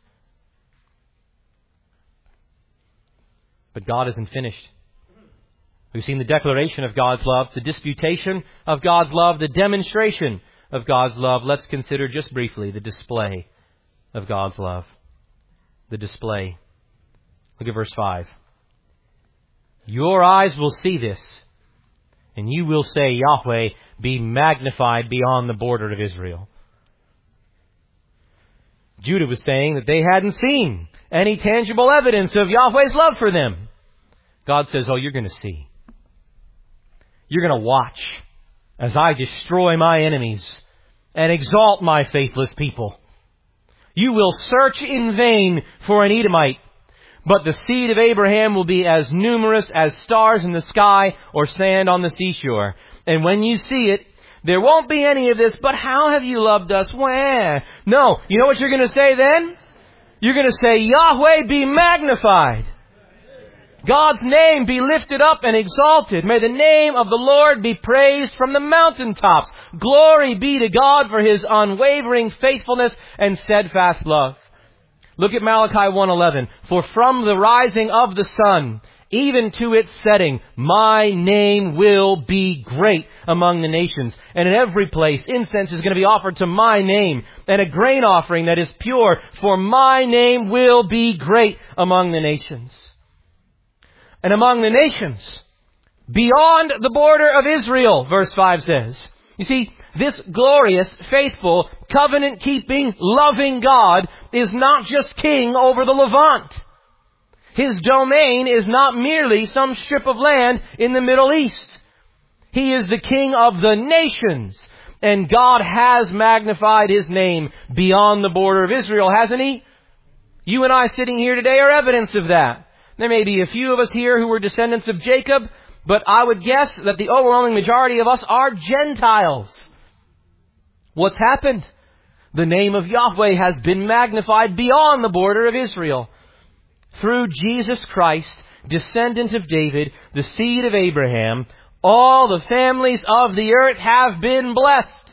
But God isn't finished. We've seen the declaration of God's love, the disputation of God's love, the demonstration of God's love. Let's consider just briefly the display of God's love. The display. Look at verse five. Your eyes will see this, and you will say, Yahweh, be magnified beyond the border of Israel. Judah was saying that they hadn't seen any tangible evidence of Yahweh's love for them. God says, oh, you're going to see. You're going to watch. as I destroy my enemies and exalt my faithless people. You will search in vain for an Edomite, but the seed of Abraham will be as numerous as stars in the sky or sand on the seashore. And when you see it, there won't be any of this, but how have you loved us? Where? No. You know what you're going to say then? You're going to say, Yahweh be magnified. God's name be lifted up and exalted. May the name of the Lord be praised from the mountaintops. Glory be to God for His unwavering faithfulness and steadfast love. Look at Malachi one eleven. For from the rising of the sun, even to its setting, my name will be great among the nations. And in every place, incense is going to be offered to my name, and a grain offering that is pure, for my name will be great among the nations. And among the nations, beyond the border of Israel, verse five says. You see, this glorious, faithful, covenant-keeping, loving God is not just king over the Levant. His domain is not merely some strip of land in the Middle East. He is the king of the nations. And God has magnified His name beyond the border of Israel, hasn't He? You and I sitting here today are evidence of that. There may be a few of us here who were descendants of Jacob, but I would guess that the overwhelming majority of us are Gentiles. What's happened? The name of Yahweh has been magnified beyond the border of Israel. Through Jesus Christ, descendant of David, the seed of Abraham, all the families of the earth have been blessed.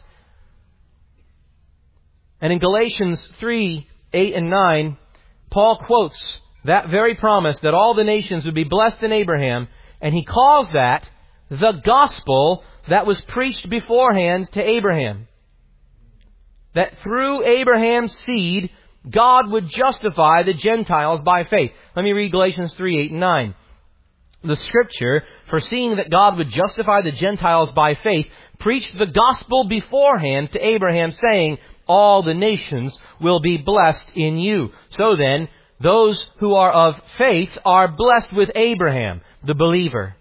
And in Galatians three, eight and nine, Paul quotes that very promise that all the nations would be blessed in Abraham, and he calls that the gospel that was preached beforehand to Abraham. That through Abraham's seed, God would justify the Gentiles by faith. Let me read Galatians three, eight and nine. The Scripture, foreseeing that God would justify the Gentiles by faith, preached the gospel beforehand to Abraham, saying, all the nations will be blessed in you. So then, those who are of faith are blessed with Abraham, the believer.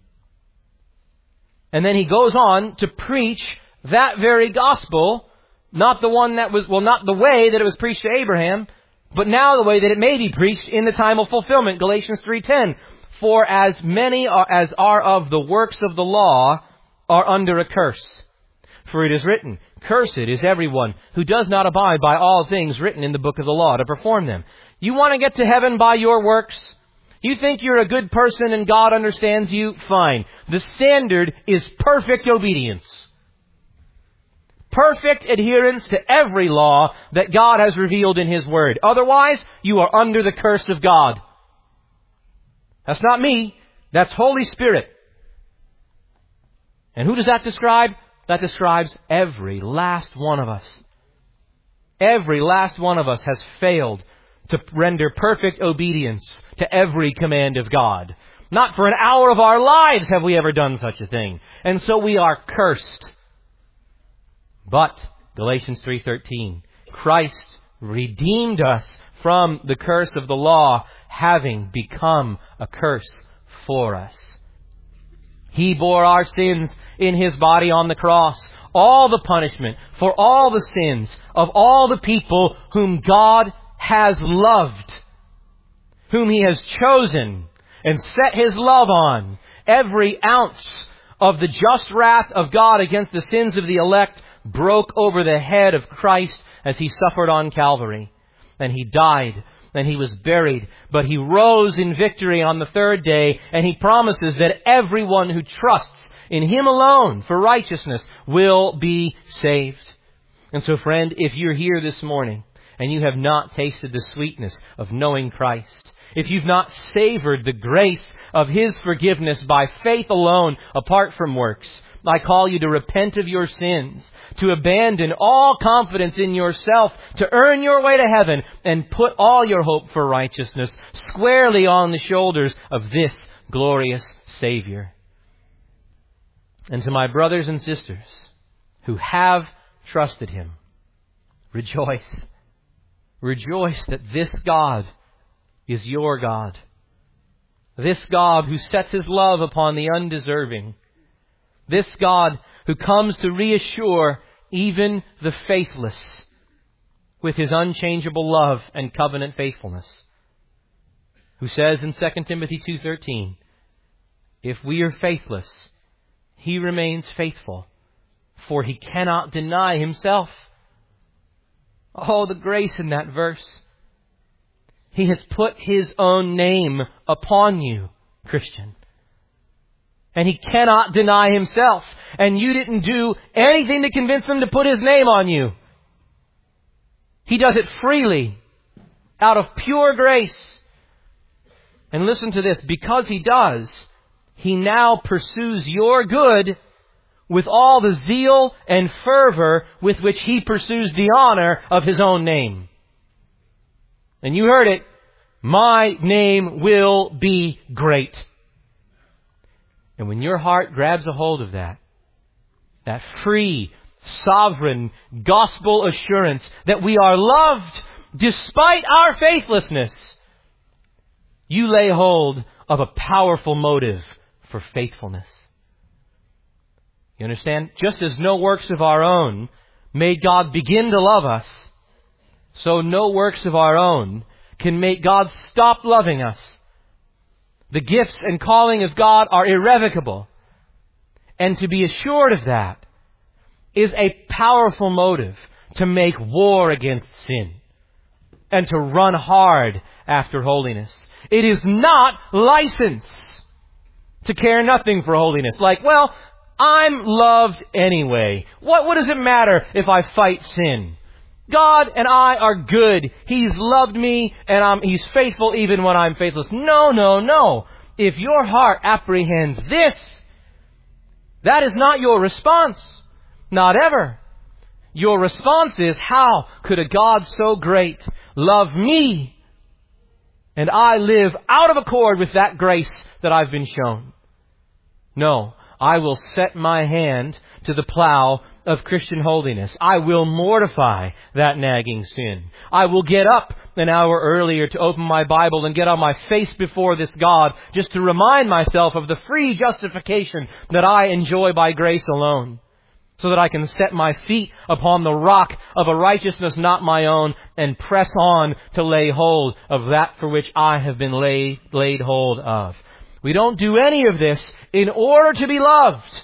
And then he goes on to preach that very gospel, not the one that was, well, not the way that it was preached to Abraham, but now the way that it may be preached in the time of fulfillment. Galatians three ten. For as many are, as are of the works of the law are under a curse. For it is written, cursed is everyone who does not abide by all things written in the book of the law to perform them. You want to get to heaven by your works? You think you're a good person and God understands you? Fine. The standard is perfect obedience. Perfect adherence to every law that God has revealed in His Word. Otherwise, you are under the curse of God. That's not me. That's Holy Spirit. And who does that describe? That describes every last one of us. Every last one of us has failed to render perfect obedience to every command of God. Not for an hour of our lives have we ever done such a thing. And so we are cursed. But, Galatians three thirteen, Christ redeemed us from the curse of the law, having become a curse for us. He bore our sins in His body on the cross, all the punishment for all the sins of all the people whom God has loved, whom He has chosen and set His love on. Every ounce of the just wrath of God against the sins of the elect broke over the head of Christ as He suffered on Calvary. And He died, and He was buried, but He rose in victory on the third day, and He promises that everyone who trusts in Him alone for righteousness will be saved. And so, friend, if you're here this morning and you have not tasted the sweetness of knowing Christ, if you've not savored the grace of His forgiveness by faith alone, apart from works, I call you to repent of your sins, to abandon all confidence in yourself, to earn your way to heaven, and put all your hope for righteousness squarely on the shoulders of this glorious Savior. And to my brothers and sisters who have trusted Him, rejoice. Rejoice that this God is your God. This God who sets His love upon the undeserving. This God who comes to reassure even the faithless with His unchangeable love and covenant faithfulness. Who says in Second Timothy two thirteen, if we are faithless, He remains faithful, for He cannot deny Himself. Oh, the grace in that verse. He has put His own name upon you, Christian. And He cannot deny Himself. And you didn't do anything to convince Him to put His name on you. He does it freely, out of pure grace. And listen to this, because He does, He now pursues your good with all the zeal and fervor with which He pursues the honor of His own name. And you heard it, my name will be great. And when your heart grabs a hold of that, that free, sovereign, gospel assurance that we are loved despite our faithlessness, you lay hold of a powerful motive for faithfulness. You understand? Just as no works of our own made God begin to love us, so no works of our own can make God stop loving us. The gifts and calling of God are irrevocable. And to be assured of that is a powerful motive to make war against sin and to run hard after holiness. It is not license to care nothing for holiness. Like, well, I'm loved anyway. What, what does it matter if I fight sin? God and I are good. He's loved me and I'm, He's faithful even when I'm faithless. No, no, no. If your heart apprehends this, that is not your response. Not ever. Your response is, how could a God so great love me? And I live out of accord with that grace that I've been shown. No, I will set my hand to the plow of Christian holiness. I will mortify that nagging sin. I will get up an hour earlier to open my Bible and get on my face before this God just to remind myself of the free justification that I enjoy by grace alone, so that I can set my feet upon the rock of a righteousness not my own and press on to lay hold of that for which I have been laid, laid hold of. We don't do any of this in order to be loved.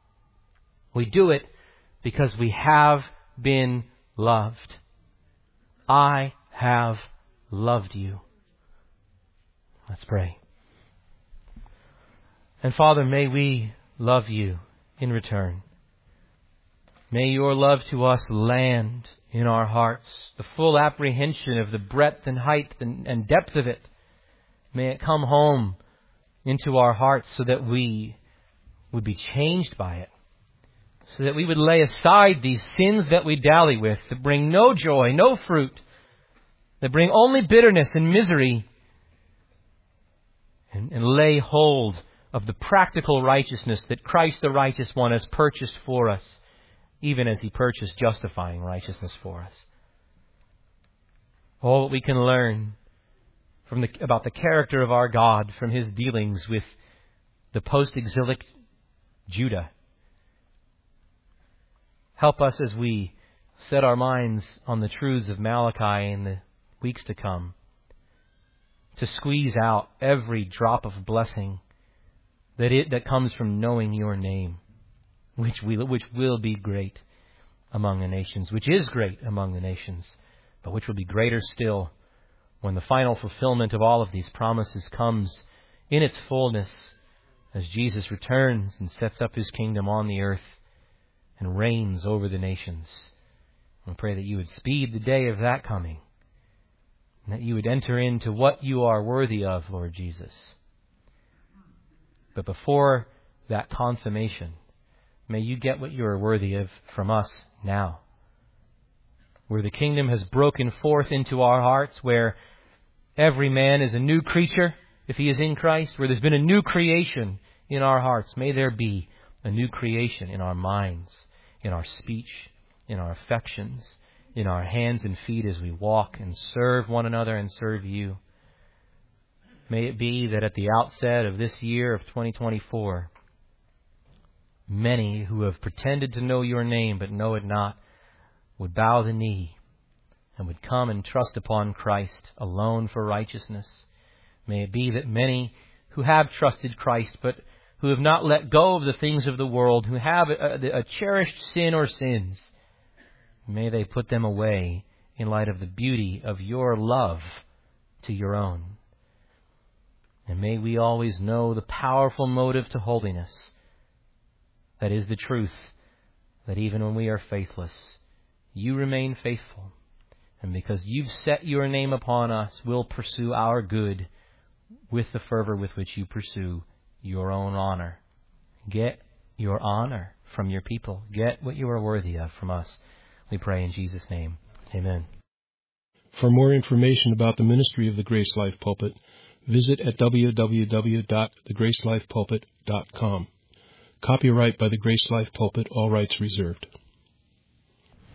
We do it because we have been loved. I have loved you. Let's pray. And Father, may we love you in return. May your love to us land in our hearts, the full apprehension of the breadth and height and depth of it. May it come home into our hearts so that we would be changed by it. So that we would lay aside these sins that we dally with, that bring no joy, no fruit, that bring only bitterness and misery, and, and lay hold of the practical righteousness that Christ the righteous one has purchased for us, even as He purchased justifying righteousness for us. All that we can learn from the, about the character of our God from His dealings with the post-exilic Judah. Help us as we set our minds on the truths of Malachi in the weeks to come, to squeeze out every drop of blessing that it that comes from knowing your name, which we which will be great among the nations, which is great among the nations, but which will be greater still when the final fulfillment of all of these promises comes in its fullness as Jesus returns and sets up His kingdom on the earth and reigns over the nations. We pray that you would speed the day of that coming, and that you would enter into what you are worthy of, Lord Jesus. But before that consummation, may you get what you are worthy of from us now, where the kingdom has broken forth into our hearts, where every man is a new creature if he is in Christ, where there's been a new creation in our hearts. May there be a new creation in our minds, in our speech, in our affections, in our hands and feet as we walk and serve one another and serve you. May it be that at the outset of this year of twenty twenty-four, many who have pretended to know your name but know it not would bow the knee and would come and trust upon Christ alone for righteousness. May it be that many who have trusted Christ but who have not let go of the things of the world, who have a, a cherished sin or sins, may they put them away in light of the beauty of your love to your own. And may we always know the powerful motive to holiness, that is the truth, that even when we are faithless, you remain faithful. And because you've set your name upon us, we'll pursue our good with the fervor with which you pursue your own honor. Get your honor from your people. Get what you are worthy of from us. We pray in Jesus' name. Amen. For more information about the ministry of the Grace Life Pulpit, visit at w w w dot the grace life pulpit dot com. Copyright by the Grace Life Pulpit, all rights reserved.